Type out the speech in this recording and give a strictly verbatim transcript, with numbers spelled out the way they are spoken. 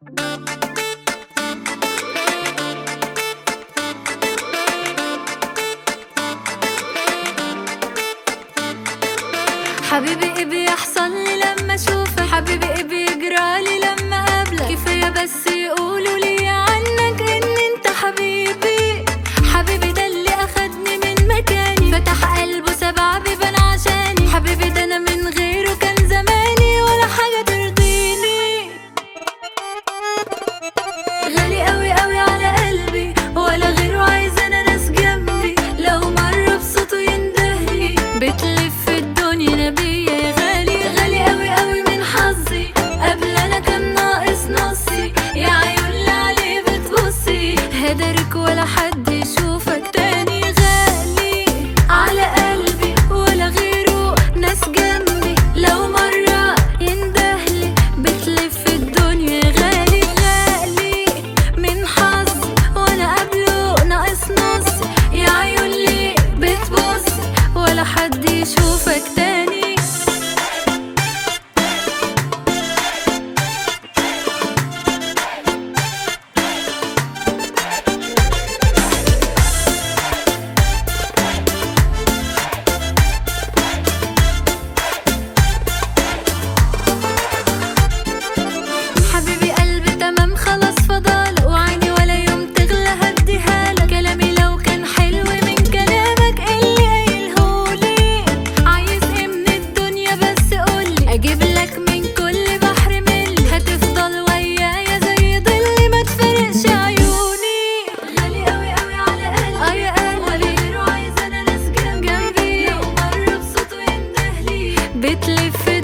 حبيبي ايه بيحصل لي لما اشوفك؟ حبيبي ايه بيجرالي لما اقابلك؟ كفايه بس يقولوا لي عنك ان انت حبيبي. حبيبي ده اللي اخدني من مكاني، فتح قلبه سبع بيبان عشاني. حبيبي ده انا من غيره كان زماني ولا حاجه ترضيني. غالي قوي قوي على قلبي، ولا غيره عايز انا ناس جنبي. لو مره بصوته يندهلي بتلف الدنيا نبيه. يا غالي غالي قوي قوي من حظي، قبل انا كان ناقص نصي. يا عيون اللي عليه بتبصي، هدرك ولا حد يشوفك تاني. غالي على قلبي ولا غيره ناس جنبي. لو مرة يندهلي بتلف الدنيا. غالي غالي من حظي، وانا قبله ناقص نصي. يا عيون اللي بتبصي، ولا حد يشوفك تاني. حبيبي قلبي تمام خلاص فضاله، وعيني ولا يوم تغلى هديهالك. كلامي لو كان حلو من كلامك اللي قايلهولي. عايز ايه من الدنيا بس قولي، اجيب لك من كل بحر ملي. هتفضل ويايا زي ضلي، ما تفرقش عيوني. غالي قوي قوي على قلبي، اه يا قلبي ولا غيره عايز انا ناس جنبي. لو مره بصوته يندهلي بتلف